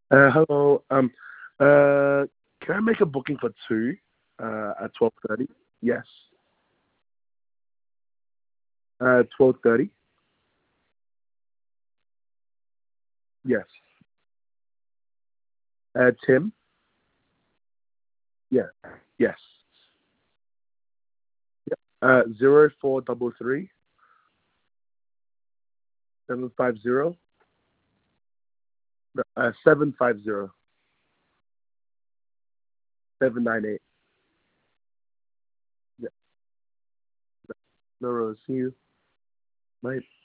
Hello. Can I make a booking for two at 12:30? Yes. 12:30. Yes. Tim. Yeah. Yes. 0433 750 750 798. Yeah. No, see you. Bye.